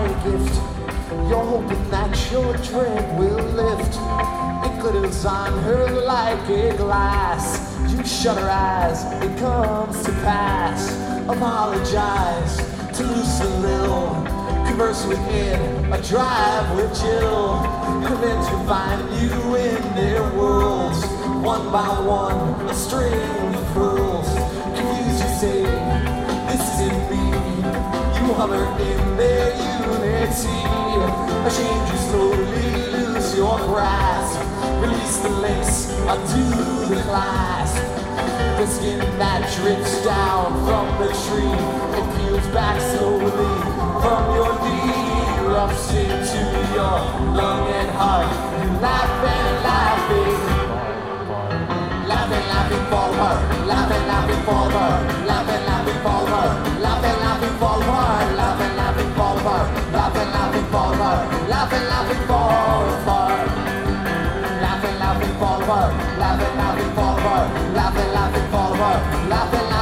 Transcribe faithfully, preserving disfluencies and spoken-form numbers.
buy a gift. You're hoping that your dread will lift. It glitters on her like a glass. You shut her eyes, it comes to pass. Apologize to lose a little. Converse with it, a drive with Jill. Your men to find you in their worlds. One by one, a string of pearls. Confused you say, this isn't me. You hover in their unity. Ashamed you slowly lose your grasp. Release the lace, undo the clasp. The skin that drips down from the tree, it peels back slowly from your knee. Erupts into your lung and heart. You laugh and laughing. Laughing, laughing for her. Laughing, laughing for her. Laughing, laughing for her. Laughing, laughing for her. Laughing, laughing for her. Laughing, laughing for her. Laughing, laughing for her. Laughing, laughing for her. Laughing, laughing for her. Laughing, laughing for her. Laughing,